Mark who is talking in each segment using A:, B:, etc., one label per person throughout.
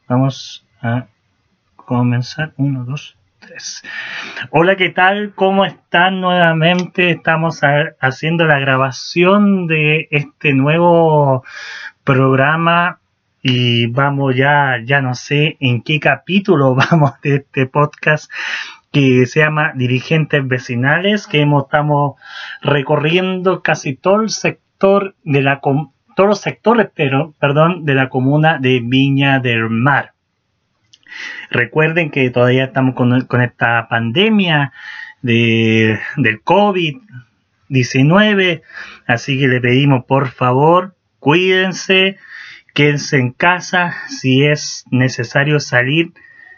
A: Vamos a comenzar. 1, 2, 3. Hola, ¿qué tal? ¿Cómo están nuevamente? Estamos haciendo la grabación de este nuevo programa y vamos ya no sé en qué capítulo vamos de este podcast que se llama Dirigentes Vecinales, que estamos recorriendo casi todo el sector de todos los sectores, de la comuna de Viña del Mar. Recuerden que todavía estamos con esta pandemia del COVID-19, así que le pedimos por favor, cuídense, quédense en casa, si es necesario salir,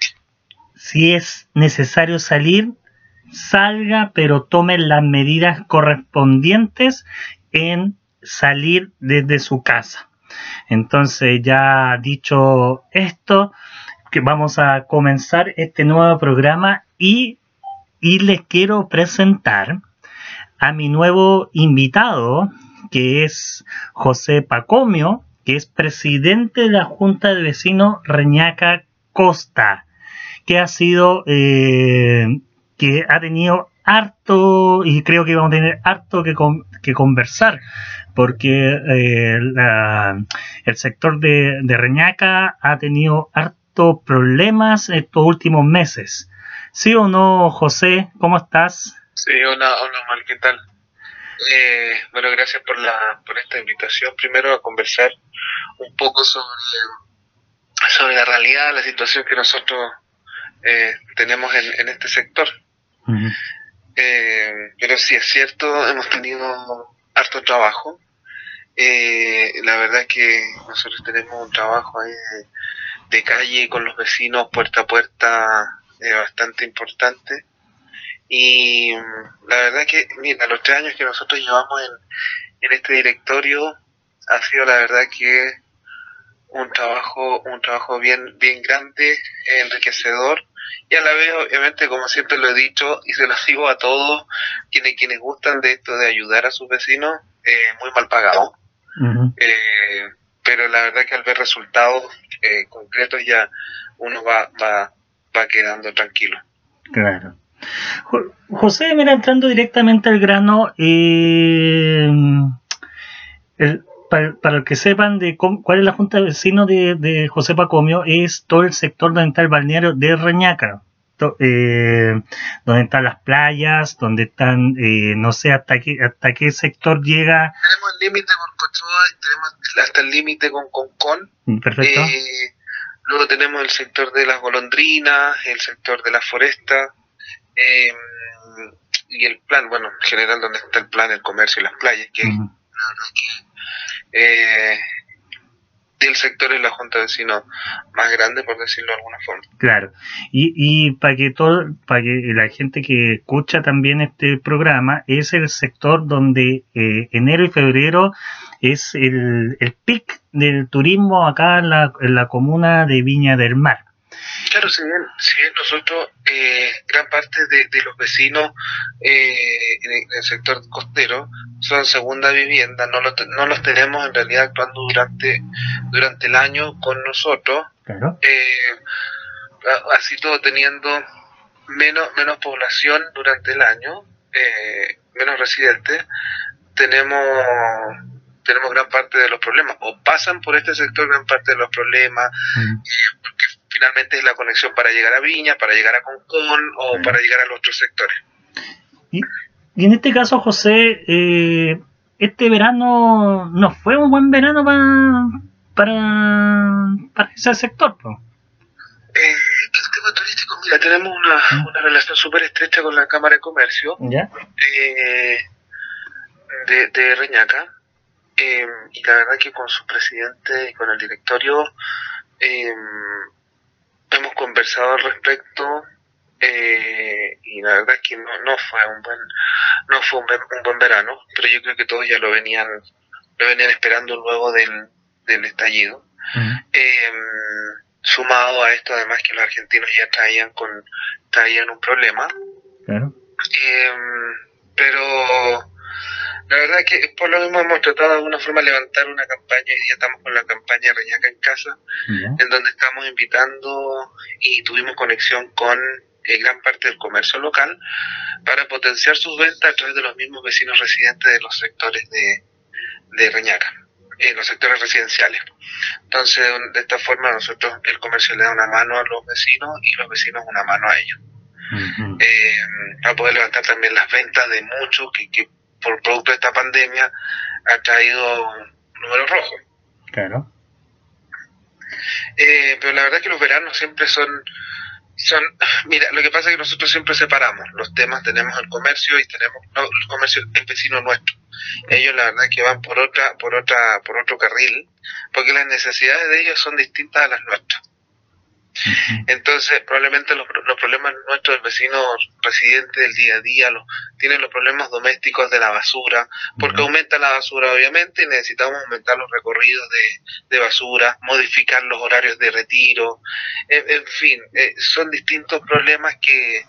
A: salga, pero tomen las medidas correspondientes en salir desde su casa. Entonces, ya dicho esto, que vamos a comenzar este nuevo programa y les quiero presentar a mi nuevo invitado, que es José Pacomio, que es presidente de la Junta de Vecinos Reñaca Costa, que que ha tenido harto, y creo que vamos a tener harto que conversar, porque el sector de Reñaca ha tenido harto problemas estos últimos meses. ¿Sí o no, José? ¿Cómo estás?
B: Sí, hola Omar, ¿qué tal? Bueno, gracias por esta invitación. Primero a conversar un poco sobre la realidad, la situación que nosotros tenemos en este sector.
A: Uh-huh.
B: Pero sí es cierto, hemos tenido harto trabajo. La verdad es que nosotros tenemos un trabajo ahí de calle con los vecinos, puerta a puerta, bastante importante. Y la verdad que, mira, los 3 años que nosotros llevamos en este directorio ha sido la verdad que un trabajo bien grande, enriquecedor, y a la vez, obviamente, como siempre lo he dicho, y se lo digo a todos quienes gustan de esto de ayudar a sus vecinos, muy mal pagado.
A: Uh-huh.
B: Pero la verdad que al ver resultados concretos ya uno va quedando tranquilo.
A: Claro. José, mira, entrando directamente al grano, para que sepan cuál es la Junta de Vecinos de José Pacomio, es todo el sector donde está el balneario de Reñaca, donde están las playas, donde están, no sé hasta qué sector llega.
B: Tenemos el límite con Cochoa y tenemos hasta el límite con Concón.
A: Perfecto.
B: Luego tenemos el sector de las golondrinas, el sector de la foresta, y el plan, bueno, en general donde está el plan, el comercio y las playas, que la verdad que el sector es la junta de vecinos más grande, por decirlo de alguna forma.
A: Claro, y para que la gente que escucha también este programa, es el sector donde enero y febrero es el pic del turismo acá en la comuna de Viña del Mar.
B: Claro, si bien nosotros, gran parte de los vecinos en el sector costero son segunda vivienda, no los tenemos en realidad actuando durante el año con nosotros.
A: Claro.
B: Así todo teniendo menos población durante el año, menos residentes, tenemos gran parte de los problemas, o pasan por este sector gran parte de los problemas, porque finalmente es la conexión para llegar a Viña, para llegar a Concón o para llegar a los otros sectores.
A: Y en este caso, José, este verano no fue un buen verano para ese sector, ¿no?
B: El tema turístico, mira, tenemos una relación súper estrecha con la Cámara de Comercio.
A: ¿Ya?
B: De Reñaca, y la verdad que con su presidente y con el directorio hemos conversado al respecto, y la verdad que no fue un buen verano, pero yo creo que todos ya lo venían esperando luego del estallido. Sumado a esto, además, que los argentinos ya traían un problema.
A: Claro.
B: Pero La verdad que por lo mismo hemos tratado de alguna forma levantar una campaña y ya estamos con la campaña Reñaca en Casa, en donde estamos invitando y tuvimos conexión con gran parte del comercio local para potenciar sus ventas a través de los mismos vecinos residentes de los sectores de Reñaca, los sectores residenciales. Entonces, de esta forma nosotros, el comercio le da una mano a los vecinos y los vecinos una mano a ellos. Para poder levantar también las ventas de muchos que por producto de esta pandemia ha traído números rojos.
A: Claro.
B: Pero la verdad es que los veranos siempre son, mira, lo que pasa es que nosotros siempre separamos los temas. Tenemos el comercio y tenemos el comercio es vecino nuestro. Ellos la verdad es que van por otro carril, porque las necesidades de ellos son distintas a las nuestras. Entonces, probablemente los problemas nuestros del vecino residente del día a día tienen los problemas domésticos de la basura, porque aumenta la basura obviamente y necesitamos aumentar los recorridos de basura, modificar los horarios de retiro, en fin, son distintos problemas que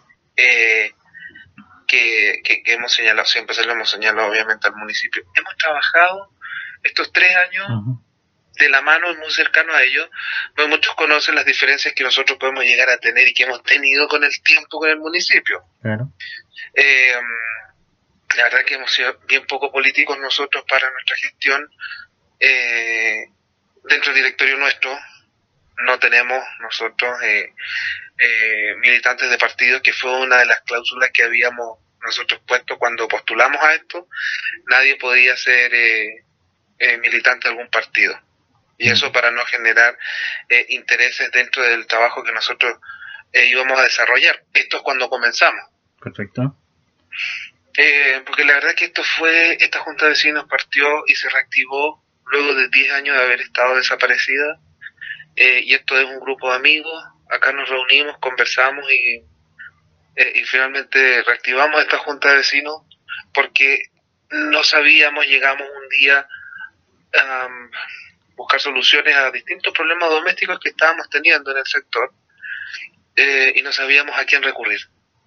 B: hemos señalado, siempre se lo hemos señalado obviamente al municipio. Hemos trabajado estos 3 años de la mano y muy cercano a ellos, pues muchos conocen las diferencias que nosotros podemos llegar a tener y que hemos tenido con el tiempo con el municipio.
A: Claro.
B: La verdad que hemos sido bien poco políticos nosotros para nuestra gestión. Dentro del directorio nuestro no tenemos nosotros militantes de partidos, que fue una de las cláusulas que habíamos nosotros puesto cuando postulamos a esto. Nadie podía ser militante de algún partido. Y eso para no generar intereses dentro del trabajo que nosotros íbamos a desarrollar. Esto es cuando comenzamos.
A: Perfecto.
B: Porque la verdad que esta Junta de Vecinos partió y se reactivó luego de 10 años de haber estado desaparecida. Y esto es un grupo de amigos. Acá nos reunimos, conversamos y finalmente reactivamos esta Junta de Vecinos porque no sabíamos, llegamos un día a buscar soluciones a distintos problemas domésticos que estábamos teniendo en el sector y no sabíamos a quién recurrir.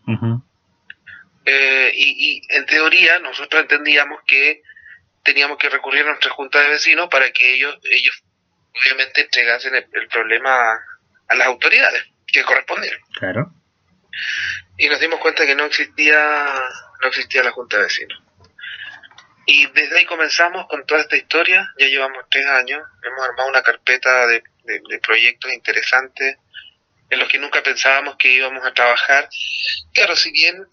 B: Y en teoría nosotros entendíamos que teníamos que recurrir a nuestra junta de vecinos para que ellos obviamente entregasen el problema a las autoridades que correspondieran.
A: Claro.
B: Y nos dimos cuenta que no existía la junta de vecinos. Y desde ahí comenzamos con toda esta historia. Ya llevamos 3 años, hemos armado una carpeta de proyectos interesantes en los que nunca pensábamos que íbamos a trabajar. Claro, si bien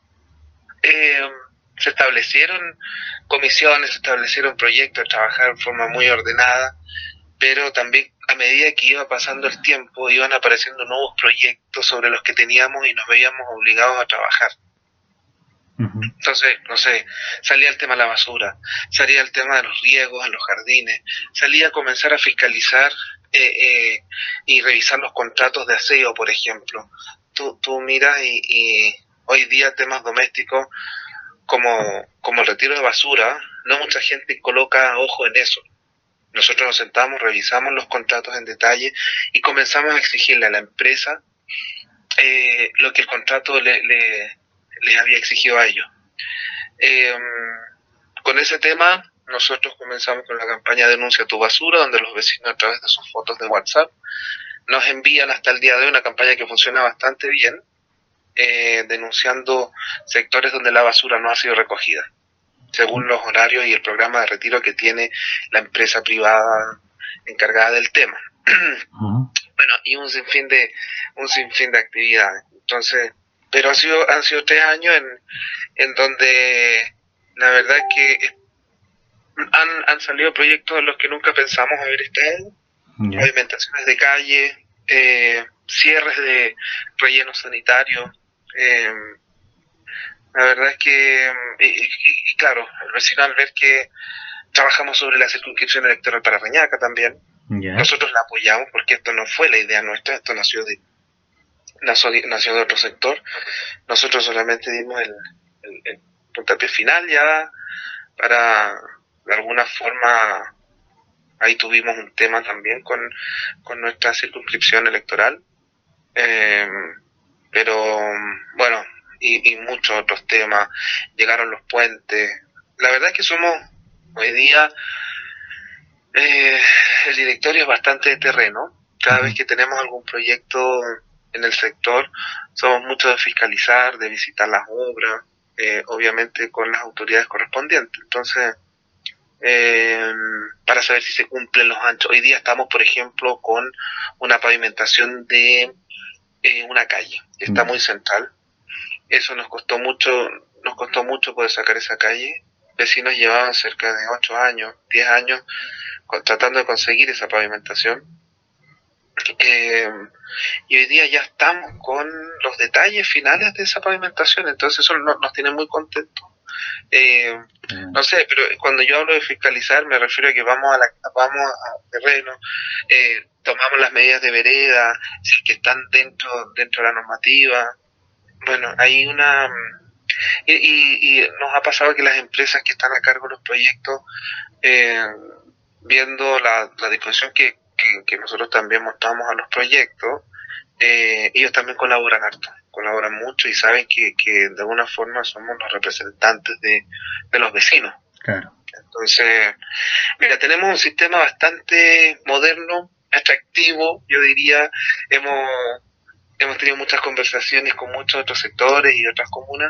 B: se establecieron comisiones, se establecieron proyectos, trabajar en forma muy ordenada, pero también a medida que iba pasando el tiempo iban apareciendo nuevos proyectos sobre los que teníamos y nos veíamos obligados a trabajar. Entonces, no sé, salía el tema de la basura, salía el tema de los riegos en los jardines, salía a comenzar a fiscalizar y revisar los contratos de aseo, por ejemplo. Tú miras y hoy día temas domésticos como el retiro de basura, no mucha gente coloca ojo en eso. Nosotros nos sentamos, revisamos los contratos en detalle y comenzamos a exigirle a la empresa lo que el contrato les había exigido a ellos. Con ese tema nosotros comenzamos con la campaña Denuncia tu basura, donde los vecinos a través de sus fotos de WhatsApp nos envían hasta el día de hoy una campaña que funciona bastante bien, denunciando sectores donde la basura no ha sido recogida, según los horarios y el programa de retiro que tiene la empresa privada encargada del tema. Bueno, y un sinfín de actividades. Entonces, pero han sido 3 años en donde la verdad que han salido proyectos en los que nunca pensamos haber estado. Pavimentaciones de calle, cierres de rellenos sanitarios. La verdad es que, y claro, el vecino al ver que trabajamos sobre la circunscripción electoral para Reñaca también, nosotros la apoyamos porque esto no fue la idea nuestra, esto nació de otro sector. Nosotros solamente dimos el puntapié final ya para, de alguna forma, ahí tuvimos un tema también con nuestra circunscripción electoral, pero bueno, y muchos otros temas. Llegaron los puentes, la verdad es que somos hoy día, el directorio es bastante de terreno. Cada vez que tenemos algún proyecto en el sector, somos mucho de fiscalizar, de visitar las obras, obviamente con las autoridades correspondientes. Entonces, para saber si se cumplen los anchos. Hoy día estamos, por ejemplo, con una pavimentación de una calle que está muy central. Eso nos costó mucho poder sacar esa calle. Vecinos llevaban cerca de 8 años, 10 años tratando de conseguir esa pavimentación. Y hoy día ya estamos con los detalles finales de esa pavimentación, entonces eso nos tiene muy contentos. No sé, pero cuando yo hablo de fiscalizar me refiero a que vamos a terreno, tomamos las medidas de vereda, si es que están dentro de la normativa. Bueno, hay una... y nos ha pasado que las empresas que están a cargo de los proyectos, eh, viendo la disposición que nosotros también mostramos a los proyectos, ellos también colaboran harto, colaboran mucho y saben que de alguna forma somos los representantes de los vecinos.
A: Claro.
B: Entonces, mira, tenemos un sistema bastante moderno, atractivo, yo diría. Hemos tenido muchas conversaciones con muchos otros sectores y otras comunas,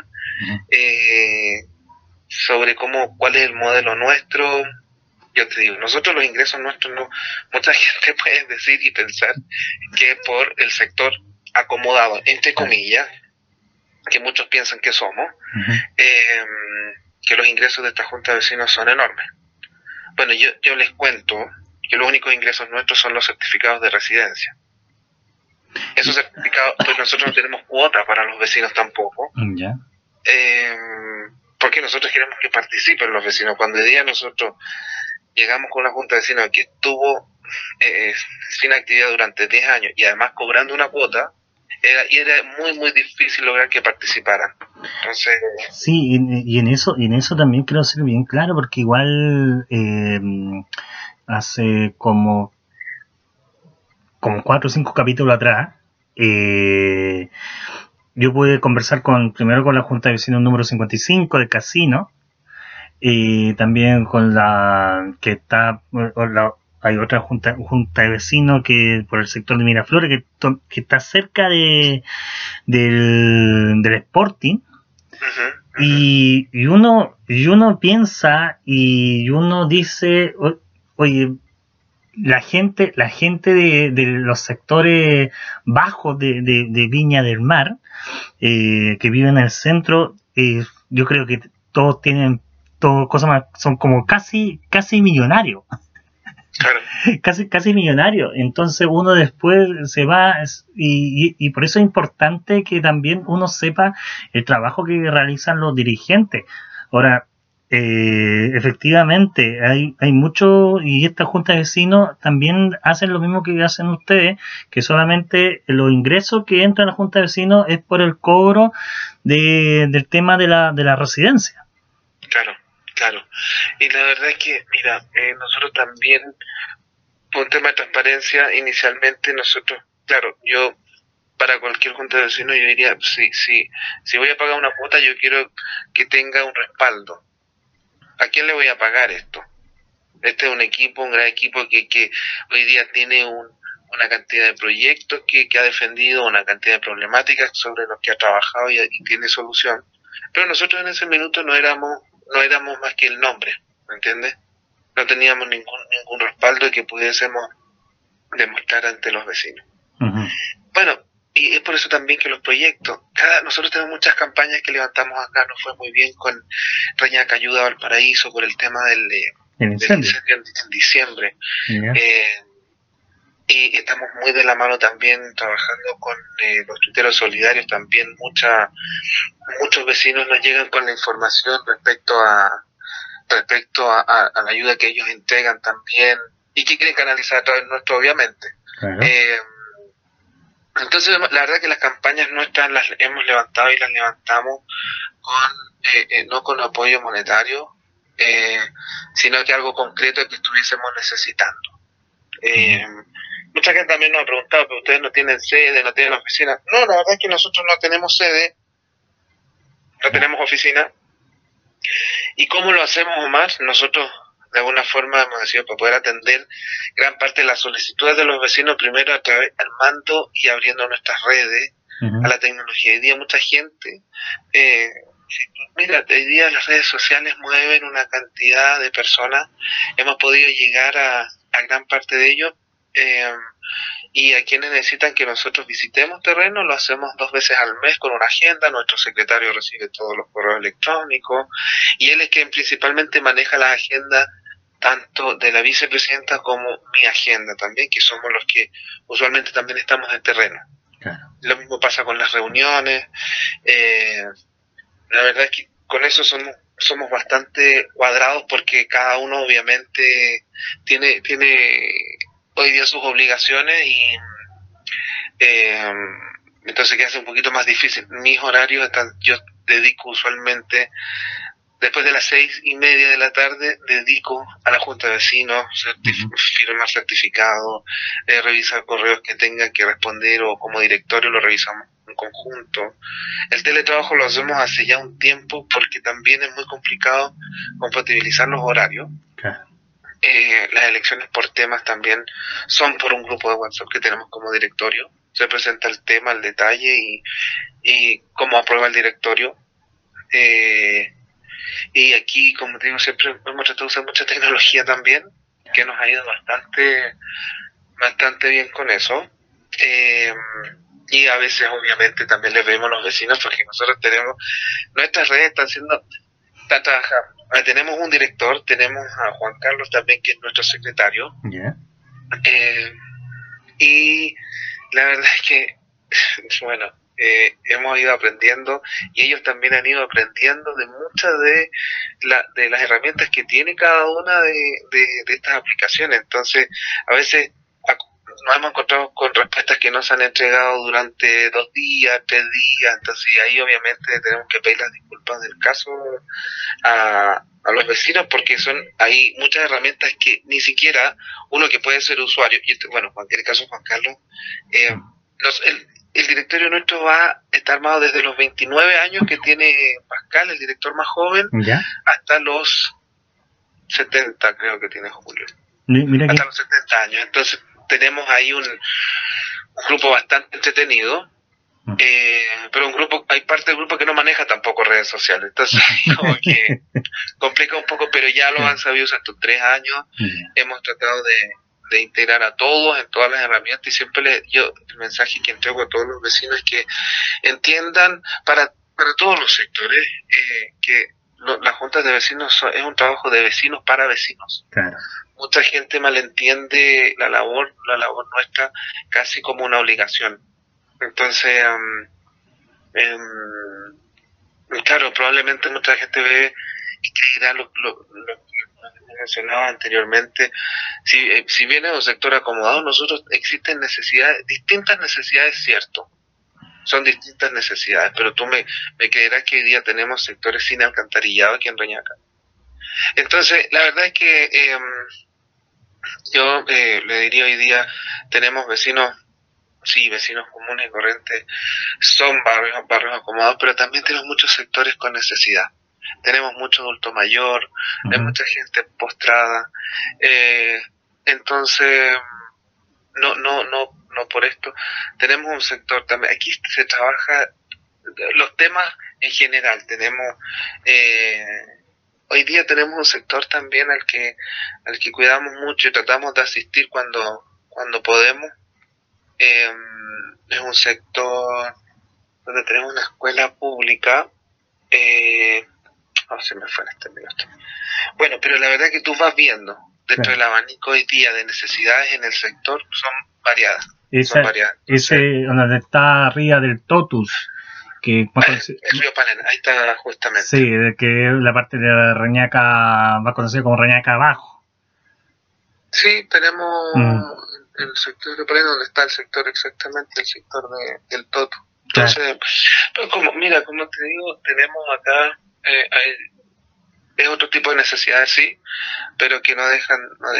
B: sobre cuál es el modelo nuestro. Yo te digo, nosotros los ingresos nuestros, no, mucha gente puede decir y pensar que es por el sector acomodado, entre comillas, que muchos piensan que somos, que los ingresos de esta Junta de Vecinos son enormes. Bueno, yo les cuento que los únicos ingresos nuestros son los certificados de residencia. Esos certificados, pues nosotros no tenemos cuota para los vecinos tampoco.
A: Ya.
B: Porque nosotros queremos que participen los vecinos. Cuando hoy día nosotros llegamos con una junta de vecinos que estuvo sin actividad durante 10 años y además cobrando una cuota, era muy difícil lograr que participaran. Entonces,
A: sí, y en eso también quiero ser bien claro, porque igual hace como 4 o 5 capítulos atrás, yo pude conversar primero con la Junta de Vecinos número 55 de Casino, y también con la que está, hay otra junta de vecinos que por el sector de Miraflores, que está cerca del Sporting. Y uno piensa y uno dice, oye, la gente de los sectores bajos de Viña del Mar, que viven en el centro, yo creo que todos tienen cosas más, son como casi millonarios.
B: Claro.
A: casi millonario. Entonces uno después se va, y por eso es importante que también uno sepa el trabajo que realizan los dirigentes. Ahora, efectivamente hay mucho, y esta junta de vecinos también hacen lo mismo que hacen ustedes, que solamente los ingresos que entran a la junta de vecinos es por el cobro del tema de la residencia.
B: Claro. Y la verdad es que, mira, nosotros también, por un tema de transparencia, inicialmente nosotros, claro, yo para cualquier junta de vecinos yo diría, si voy a pagar una cuota, yo quiero que tenga un respaldo. ¿A quién le voy a pagar esto? Este es un gran equipo que hoy día tiene una cantidad de proyectos que ha defendido, una cantidad de problemáticas sobre los que ha trabajado y tiene solución. Pero nosotros en ese minuto no éramos más que el nombre, ¿me entiendes? No teníamos ningún respaldo que pudiésemos demostrar ante los vecinos. Bueno, y es por eso también que los proyectos, nosotros tenemos muchas campañas que levantamos acá, nos fue muy bien con Reñaca Ayuda a Valparaíso por el tema del incendio en diciembre. Y estamos muy de la mano también trabajando con los tuiteros solidarios, también muchos vecinos nos llegan con la información respecto a la ayuda que ellos entregan también y que quieren canalizar a través nuestro, obviamente.
A: Claro.
B: Entonces, la verdad que las campañas nuestras las hemos levantado y las levantamos no con apoyo monetario, sino que algo concreto que estuviésemos necesitando. Mucha gente también nos ha preguntado, pero ustedes no tienen sede, no tienen oficina. No, la verdad es que nosotros no tenemos sede, no tenemos oficina, ¿Y cómo lo hacemos, Omar? Nosotros de alguna forma hemos decidido para poder atender gran parte de las solicitudes de los vecinos, primero a través al mando y abriendo nuestras redes a la tecnología. Hoy día mucha gente, eh, mira, hoy día las redes sociales mueven una cantidad de personas, hemos podido llegar a gran parte de ellos. Eh, y a quienes necesitan que nosotros visitemos terreno, lo hacemos 2 veces al mes con una agenda. Nuestro secretario recibe todos los correos electrónicos y él es quien principalmente maneja las agendas tanto de la vicepresidenta como mi agenda también, que somos los que usualmente también estamos en terreno. Claro. Lo mismo pasa con las reuniones. La verdad es que con eso somos bastante cuadrados porque cada uno obviamente tiene hoy día sus obligaciones y entonces que hace un poquito más difícil. Mis horarios yo dedico usualmente después de las 6:30 de la tarde, dedico a la junta de vecinos, firmar certificados, revisar correos que tengan que responder o como directorio lo revisamos en conjunto. El teletrabajo lo hacemos hace ya un tiempo porque también es muy complicado compatibilizar los horarios. Claro. Las elecciones por temas también son por un grupo de WhatsApp que tenemos como directorio. Se presenta el tema, el detalle y cómo aprueba el directorio. Y aquí, como te digo, siempre hemos tratado de usar mucha tecnología también, que nos ha ido bastante bien con eso. Y a veces, obviamente, también les vemos a los vecinos porque nosotros tenemos, nuestras redes están trabajando. Tenemos un director, tenemos a Juan Carlos también, que es nuestro secretario. Yeah. Y la verdad es que, bueno, hemos ido aprendiendo y ellos también han ido aprendiendo de muchas de las herramientas que tiene cada una de estas aplicaciones. Entonces, a veces nos hemos encontrado con respuestas que nos han entregado durante 2 días, 3 días, entonces ahí obviamente tenemos que pedir las disculpas del caso a los vecinos porque hay muchas herramientas que ni siquiera uno que puede ser usuario, y bueno, en cualquier caso Juan Carlos, el directorio nuestro está armado desde los 29 años que tiene Pascal, el director más joven, ¿ya? Hasta los 70 creo que tiene Julio. Mira hasta los 70 años. Entonces tenemos ahí un grupo bastante entretenido, pero hay parte del grupo que no maneja tampoco redes sociales. Entonces como que complica un poco, pero ya lo han sabido usar estos 3 años. Hemos tratado de integrar a todos en todas las herramientas y siempre el mensaje que entrego a todos los vecinos es que entiendan para todos los sectores que las juntas de vecinos es un trabajo de vecinos para vecinos. Claro. Mucha gente malentiende la labor nuestra casi como una obligación. Entonces, claro, probablemente mucha gente ve y creerá lo que mencionaba anteriormente. Si bien es un sector acomodado, nosotros existen distintas necesidades, cierto. Son distintas necesidades, pero tú me creerás que hoy día tenemos sectores sin alcantarillado aquí en Reñaca. Entonces, la verdad es que yo le diría hoy día, tenemos vecinos comunes y corrientes, son barrios acomodados, pero también tenemos muchos sectores con necesidad. Tenemos mucho adulto mayor, hay mucha gente postrada, entonces no por esto. Tenemos un sector también, aquí se trabaja los temas en general, tenemos hoy día tenemos un sector también al que cuidamos mucho y tratamos de asistir cuando podemos. Es un sector donde tenemos una escuela pública. Se me fue en este minuto. Bueno, pero la verdad es que tú vas viendo dentro del abanico hoy día de necesidades en el sector son variadas.
A: Ese donde está arriba del Totus, que
B: el río Palena, ahí está justamente.
A: Sí, de que la parte de Reñaca va conocida como Reñaca Abajo.
B: Sí, tenemos el sector de Palena donde está el sector exactamente, el sector del Totu. Entonces, pero como te digo, tenemos acá es otro tipo de necesidades, sí, pero que no dejan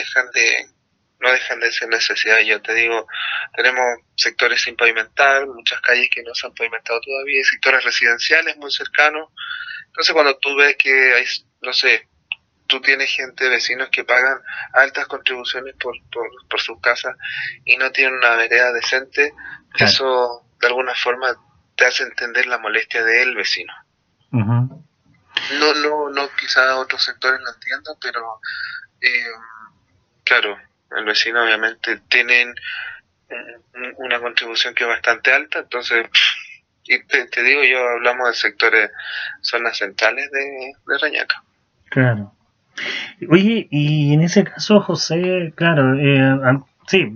B: de ser necesidades. Yo te digo, tenemos sectores sin pavimentar, muchas calles que no se han pavimentado todavía, sectores residenciales muy cercanos Entonces cuando tú ves que hay, no sé, tú tienes gente, vecinos que pagan altas contribuciones por sus casas y no tienen una vereda decente,
A: claro.
B: eso de alguna forma te hace entender la molestia del vecino.
A: Uh-huh.
B: No, quizás otros sectores lo entiendan, pero claro, el vecino obviamente tienen una contribución que es bastante alta, entonces, y te digo, yo hablamos de sectores, zonas centrales de Reñaca.
A: Claro. Oye, y en ese caso, José, claro, sí,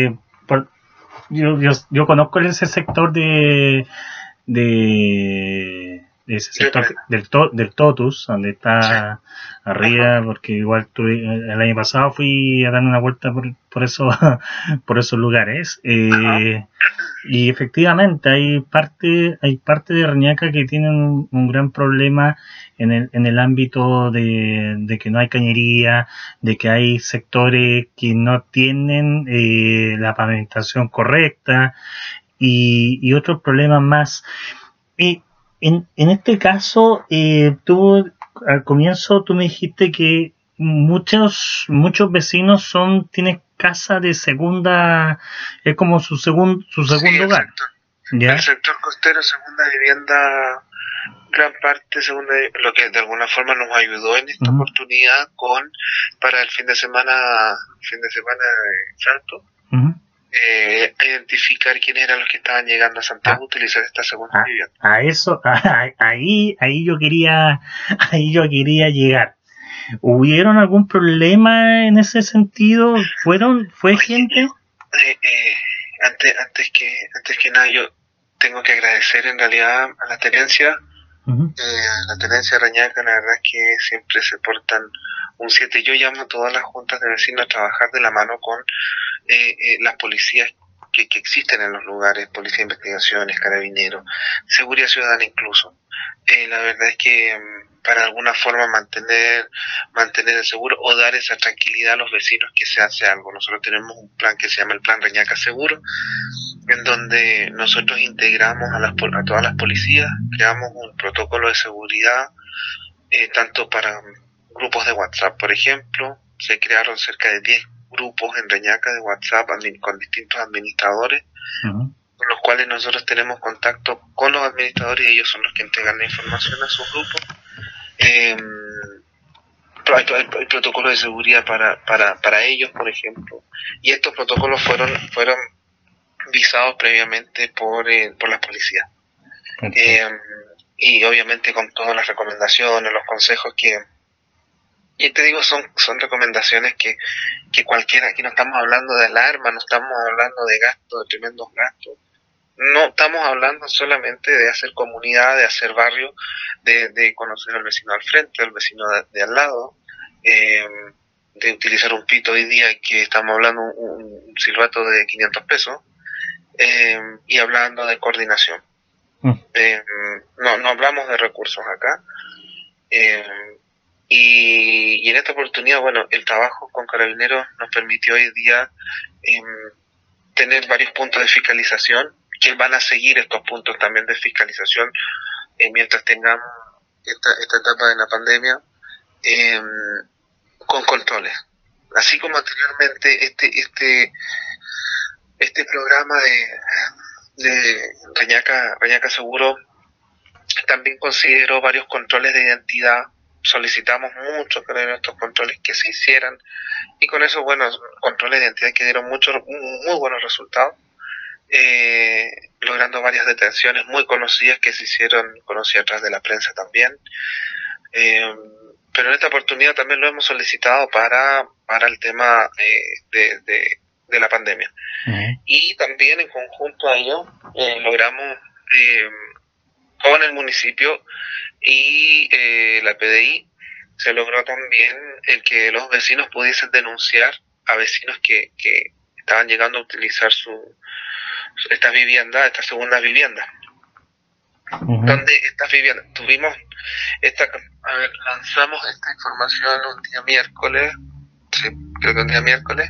A: yo conozco ese sector de ese sector del Totus, donde está arriba, porque igual el año pasado fui a dar una vuelta por esos lugares, y efectivamente hay parte de Reñaca que tienen un gran problema en el ámbito de que no hay cañería, de que hay sectores que no tienen la pavimentación correcta y otros problemas más. En este caso, tú al comienzo tú me dijiste que muchos vecinos tienen casa de segunda, es como su segundo hogar.
B: El sector costero, segunda vivienda, gran parte lo que de alguna forma nos ayudó en esta oportunidad para el fin de semana santo. Identificar quiénes eran los que estaban llegando a Santiago, utilizar esta segunda vivienda.
A: Ahí yo quería llegar. ¿Hubieron algún problema en ese sentido? ¿Fue gente?
B: Antes que nada, yo tengo que agradecer en realidad a la tenencia. La tenencia de Reñaca, la verdad es que siempre se portan un 7. Yo llamo a todas las juntas de vecinos a trabajar de la mano con las policías que existen en los lugares, policía de investigaciones, carabineros, seguridad ciudadana incluso. La verdad es que para de alguna forma mantener el seguro o dar esa tranquilidad a los vecinos que se hace algo. Nosotros tenemos un plan que se llama el Plan Reñaca Seguro, en donde nosotros integramos a todas las policías, creamos un protocolo de seguridad, tanto para grupos de WhatsApp, por ejemplo, se crearon cerca de 10 grupos en Reñaca de WhatsApp con distintos administradores, con los cuales nosotros tenemos contacto con los administradores y ellos son los que entregan la información a sus grupos. Hay protocolos de seguridad para ellos, por ejemplo, y estos protocolos fueron visados previamente por las policías. Y obviamente con todas las recomendaciones, los consejos y te digo, son recomendaciones que cualquiera, aquí no estamos hablando de alarma, no estamos hablando de gastos, de tremendos gastos, no estamos hablando solamente de hacer comunidad, de hacer barrio, de conocer al vecino al frente, al vecino de al lado, de utilizar un pito hoy día que estamos hablando un silbato de 500 pesos, y hablando de coordinación. No hablamos de recursos acá. Y en esta oportunidad, bueno, el trabajo con Carabineros nos permitió hoy día tener varios puntos de fiscalización, que van a seguir estos puntos también de fiscalización mientras tengamos esta etapa de la pandemia, con controles. Así como anteriormente este programa de Reñaca Seguro también consideró varios controles de identidad. Solicitamos mucho que estos controles que se hicieran, y con esos buenos controles de identidad que dieron muy buenos resultados, logrando varias detenciones muy conocidas que se hicieron conocidas atrás de la prensa también. Pero en esta oportunidad también lo hemos solicitado para el tema de la pandemia. Y también en conjunto a ello logramos con el municipio y la PDI, se logró también el que los vecinos pudiesen denunciar a vecinos que estaban llegando a utilizar estas viviendas, estas segundas viviendas. Donde estas viviendas lanzamos esta información un día miércoles, sí, creo que un día miércoles,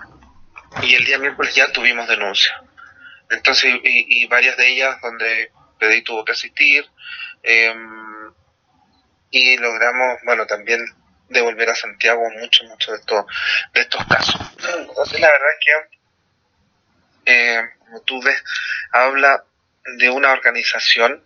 B: y el día miércoles ya tuvimos denuncia. Entonces, y varias de ellas donde PDI tuvo que asistir, y logramos, bueno, también devolver a Santiago mucho de estos casos. Entonces la verdad es que, como tú ves, habla de una organización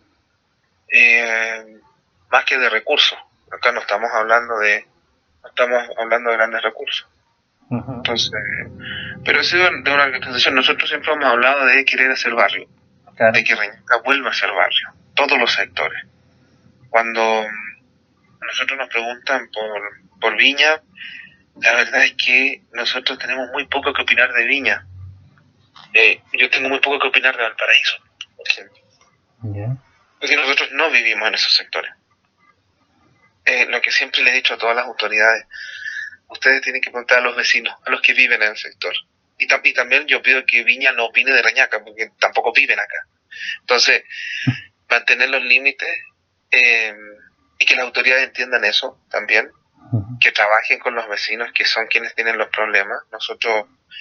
B: más que de recursos. Acá no estamos hablando de grandes recursos. Entonces, pero es de una organización. Nosotros siempre hemos hablado de querer hacer barrio, claro, de que Reñaca vuelva a ser barrio, todos los sectores. Cuando nosotros nos preguntan por Viña, la verdad es que nosotros tenemos muy poco que opinar de Viña. Yo tengo muy poco que opinar de Valparaíso, por ejemplo. Yeah. Porque nosotros no vivimos en esos sectores. Lo que siempre le he dicho a todas las autoridades, ustedes tienen que preguntar a los vecinos, a los que viven en el sector. Y también yo pido que Viña no opine de Reñaca, porque tampoco viven acá. Entonces, mantener los límites y que las autoridades entiendan eso también, que trabajen con los vecinos, que son quienes tienen los problemas. Nosotros,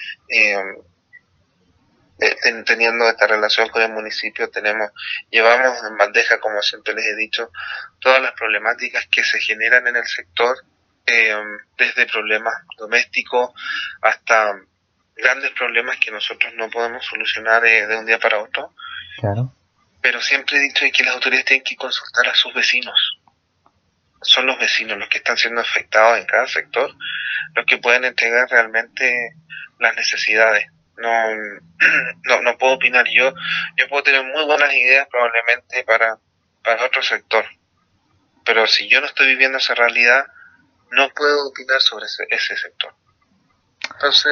B: teniendo esta relación con el municipio, llevamos en bandeja, como siempre les he dicho, todas las problemáticas que se generan en el sector, desde problemas domésticos hasta grandes problemas que nosotros no podemos solucionar de un día para otro. Claro. Pero siempre he dicho que las autoridades tienen que consultar a sus vecinos. Son los vecinos los que están siendo afectados en cada sector, los que pueden entregar realmente las necesidades. No puedo opinar yo puedo tener muy buenas ideas probablemente para otro sector, pero si yo no estoy viviendo esa realidad, no puedo opinar sobre ese sector. Entonces,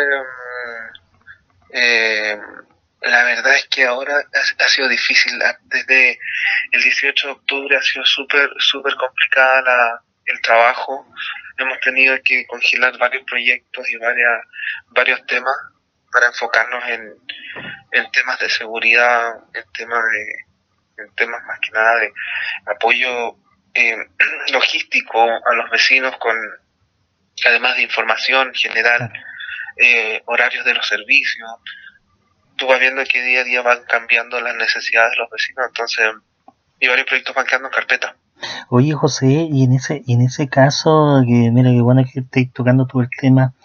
B: la verdad es que ahora ha sido difícil. Desde el 18 de octubre ha sido súper complicada el trabajo. Hemos tenido que congelar varios proyectos y varios temas para enfocarnos en temas de seguridad, en temas más que nada de apoyo logístico a los vecinos, además de información general, horarios de los servicios. Tú vas viendo que día a día van cambiando las necesidades de los vecinos, entonces, y varios proyectos van quedando en carpeta.
A: Oye, José, y en ese caso, que mira, que bueno que estéis tocando todo el tema,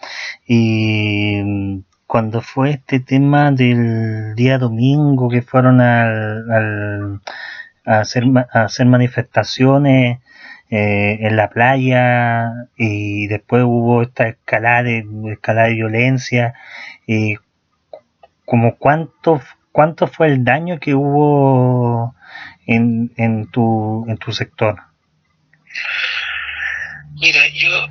A: cuando fue este tema del día domingo que fueron a hacer manifestaciones en la playa, y después hubo esta escalada de violencia, como cuánto fue el daño que hubo en tu sector.
B: Mira, yo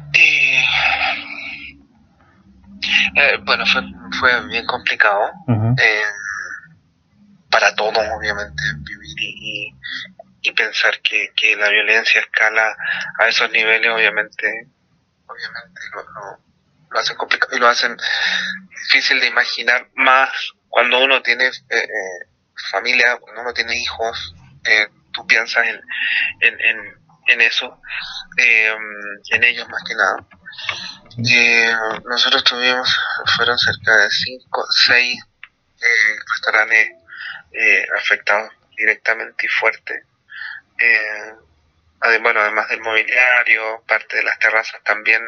B: bueno, fue bien complicado. Uh-huh. Para todos, obviamente, vivir y pensar que la violencia escala a esos niveles, obviamente lo hacen complicado y lo hacen difícil de imaginar, más cuando uno tiene familia, cuando uno tiene hijos. Tú piensas en eso, en ellos más que nada. Nosotros fueron cerca de 5, 6 restaurantes afectados directamente y fuerte. Además del mobiliario, parte de las terrazas también,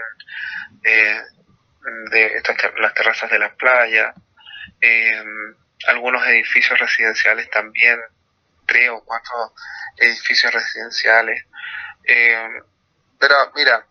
B: las terrazas de las playas, algunos edificios residenciales también, 3 o 4 edificios residenciales. Pero mira,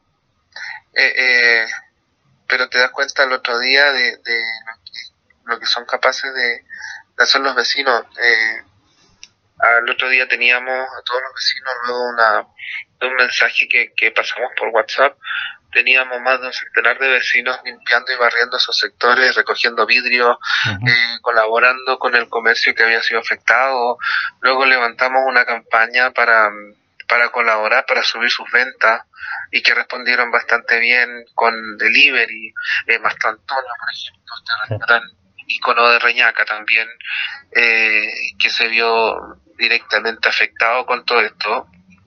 B: pero te das cuenta el otro día de lo que son capaces de hacer los vecinos. Al otro día teníamos a todos los vecinos, luego de un mensaje que pasamos por WhatsApp, teníamos más de un centenar de vecinos limpiando y barriendo esos sectores, recogiendo vidrio, uh-huh, colaborando con el comercio que había sido afectado. Luego levantamos una campaña para colaborar, para subir sus ventas, y que respondieron bastante bien con delivery. Mastro Antonio, por ejemplo, este restaurante ícono de Reñaca también, que se vio directamente afectado con todo esto,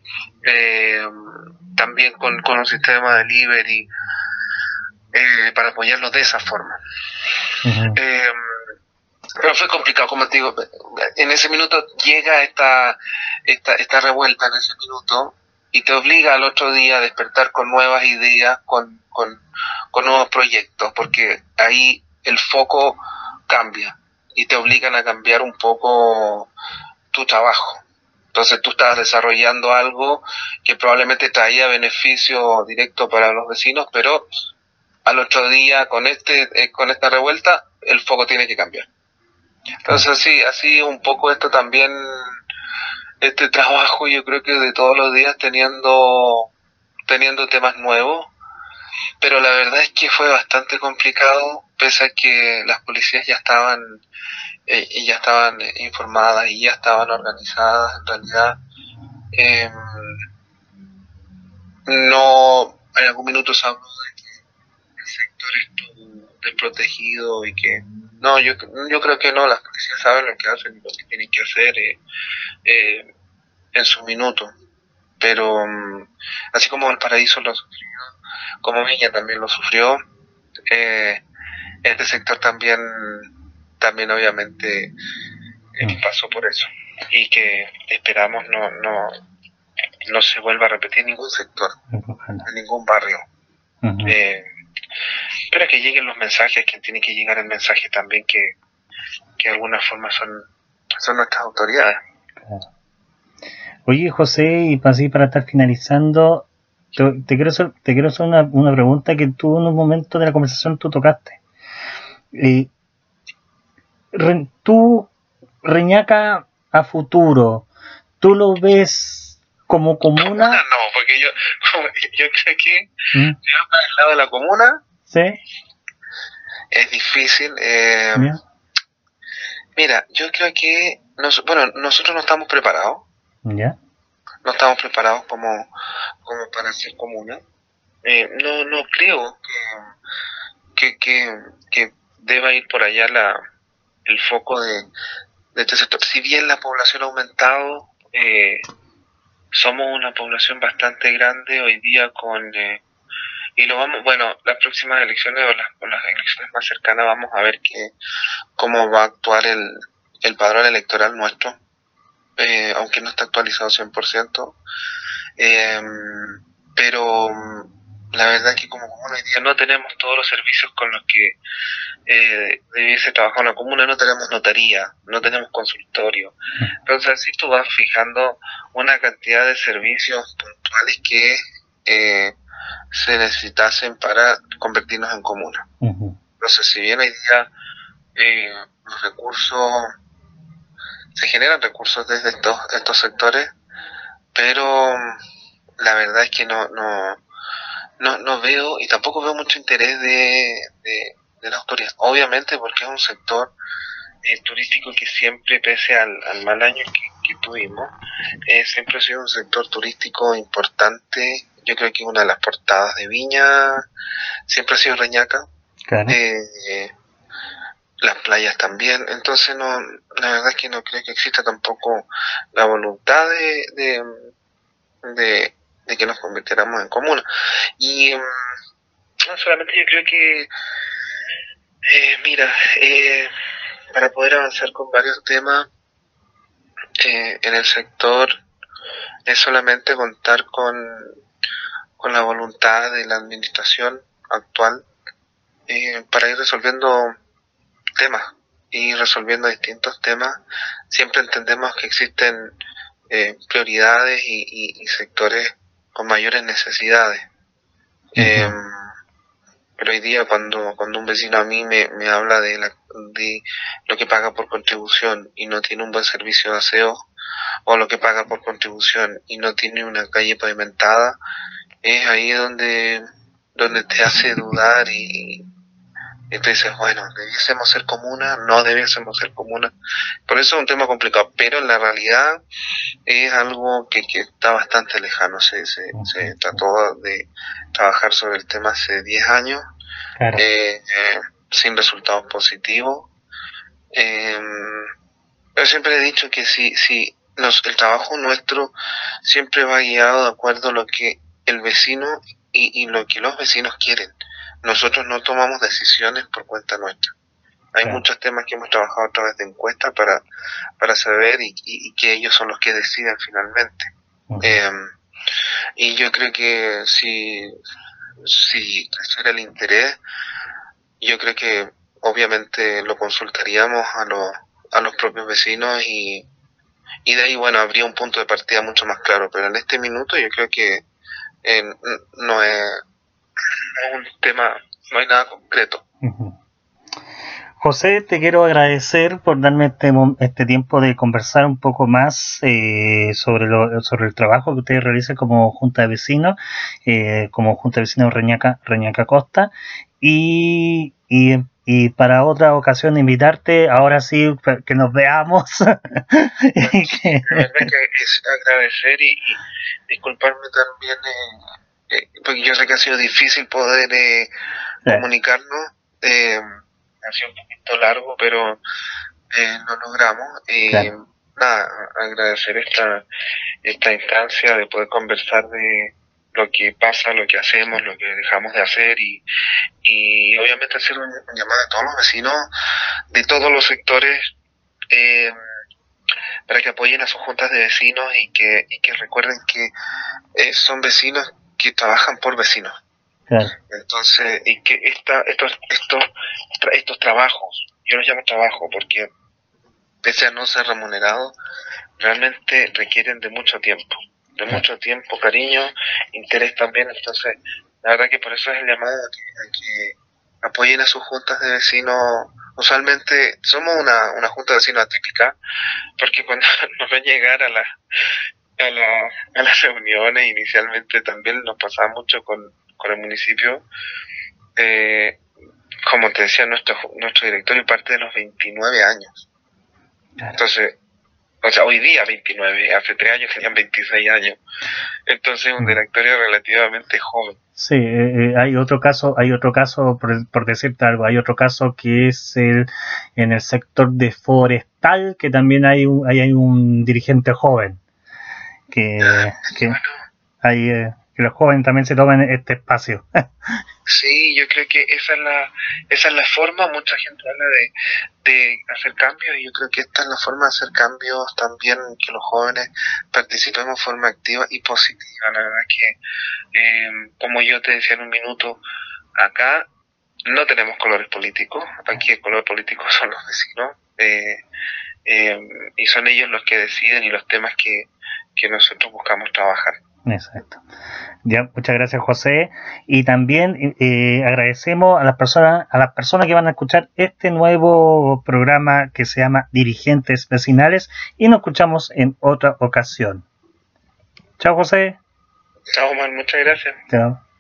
B: también con un sistema de delivery, para apoyarlos de esa forma. Uh-huh. Pero fue complicado, como te digo, en ese minuto llega esta revuelta en ese minuto y te obliga al otro día a despertar con nuevas ideas, con nuevos proyectos, porque ahí el foco cambia y te obligan a cambiar un poco tu trabajo. Entonces tú estabas desarrollando algo que probablemente traía beneficio directo para los vecinos, pero al otro día con esta revuelta el foco tiene que cambiar. Entonces sí, así un poco esto también, este trabajo yo creo que de todos los días teniendo temas nuevos, pero la verdad es que fue bastante complicado, pese a que las policías ya estaban informadas y ya estaban organizadas. En realidad eh, no, en algún minuto se habló de que el sector estuvo desprotegido y que no, yo creo que no, las policías saben lo que hacen y lo que tienen que hacer eh, en su minuto, pero así como Valparaíso lo sufrió, como Viña también lo sufrió, este sector también obviamente pasó por eso y que esperamos no se vuelva a repetir en ningún sector, en ningún barrio. Pero que lleguen los mensajes, que tiene que llegar el mensaje también que de alguna forma son nuestras autoridades.
A: Claro. Oye, José, y así para estar finalizando, te quiero hacer una pregunta que tú en un momento de la conversación tú tocaste. Tú, Reñaca a futuro, ¿tú lo ves como comuna?
B: No, porque yo creo que yo para el lado de la comuna,
A: ¿sí?
B: Es difícil. Mira, yo creo que nosotros no estamos preparados.
A: ¿Ya?
B: No estamos preparados como para ser comuna. No creo que deba ir por allá el foco de este sector. Si bien la población ha aumentado, somos una población bastante grande hoy día y las próximas elecciones o las elecciones más cercanas vamos a ver cómo va a actuar el padrón electoral nuestro, aunque no está actualizado 100%, pero la verdad es que como comuna hoy día no tenemos todos los servicios con los que debiese trabajar una comuna. No tenemos notaría, no tenemos consultorio. Entonces así tú vas fijando una cantidad de servicios puntuales que se necesitasen para convertirnos en comuna. Entonces si bien hoy día los recursos, se generan recursos desde estos sectores, pero la verdad es que no veo, y tampoco veo mucho interés de la autoridad, obviamente porque es un sector turístico que siempre, pese al mal año que tuvimos, siempre ha sido un sector turístico importante. Yo creo que una de las portadas de Viña siempre ha sido Reñaca. Claro. Las playas también. Entonces la verdad es que no creo que exista tampoco la voluntad de que nos convirtiéramos en comuna. Y no solamente yo creo que para poder avanzar con varios temas en el sector es solamente contar con la voluntad de la administración actual para ir resolviendo temas y resolviendo distintos temas. Siempre entendemos que existen prioridades y sectores con mayores necesidades. Pero hoy día cuando un vecino a mí me habla de lo que paga por contribución y no tiene un buen servicio de aseo, o lo que paga por contribución y no tiene una calle pavimentada, es ahí donde te hace dudar y tú dices, bueno, ¿debiésemos ser comuna? No debiésemos ser comuna. Por eso es un tema complicado, pero en la realidad es algo que está bastante lejano. Se trató de trabajar sobre el tema hace 10 años, claro. Sin resultados positivos. Pero siempre he dicho que el trabajo nuestro siempre va guiado de acuerdo a lo que el vecino y lo que los vecinos quieren. Nosotros no tomamos decisiones por cuenta nuestra. Hay muchos temas que hemos trabajado a través de encuestas para saber y que ellos son los que deciden finalmente. Y yo creo que si creciera el interés, yo creo que obviamente lo consultaríamos a los propios vecinos y de ahí, bueno, habría un punto de partida mucho más claro, pero en este minuto yo creo que no es un tema, no hay nada concreto.
A: José, te quiero agradecer por darme este tiempo de conversar un poco más sobre el trabajo que ustedes realizan como Junta de Vecinos, Reñaca Costa, y para otra ocasión invitarte, ahora sí, que nos veamos.
B: La verdad que es agradecer y disculparme también, porque yo sé que ha sido difícil poder comunicarnos. Ha sido un poquito largo, pero lo logramos.
A: Claro.
B: Nada, agradecer esta instancia de poder conversar de lo que pasa, lo que hacemos, lo que dejamos de hacer y obviamente hacer un llamado a todos los vecinos de todos los sectores para que apoyen a sus juntas de vecinos y que recuerden que son vecinos que trabajan por vecinos.
A: Claro.
B: Entonces, y que estos trabajos, yo los llamo trabajo porque pese a no ser remunerados, realmente requieren de mucho tiempo, cariño, interés también. Entonces, la verdad que por eso es el llamado a que apoyen a sus juntas de vecinos. Usualmente somos una junta de vecinos atípica, porque cuando nos ven llegar a las reuniones, inicialmente también nos pasaba mucho con el municipio. Como te decía, nuestro directorio parte de los 29 años. Entonces, o sea, hoy día 29, hace 3 años tenían 26 años. Entonces, un directorio relativamente joven.
A: Sí, hay otro caso, por decirte algo, hay otro caso que es en el sector de forestal, que también hay un dirigente joven, que que los jóvenes también se tomen este espacio.
B: Sí, yo creo que esa es la forma. Mucha gente habla de hacer cambios y yo creo que esta es la forma de hacer cambios también, que los jóvenes participemos de forma activa y positiva. La verdad que, como yo te decía en un minuto, acá no tenemos colores políticos, aquí el color político son los vecinos, y son ellos los que deciden y los temas que nosotros buscamos trabajar.
A: Exacto. Ya, muchas gracias, José, y también agradecemos a las personas que van a escuchar este nuevo programa que se llama Dirigentes Vecinales, y nos escuchamos en otra ocasión. Chao, José.
B: Chao, Omar, muchas gracias.
A: Chao.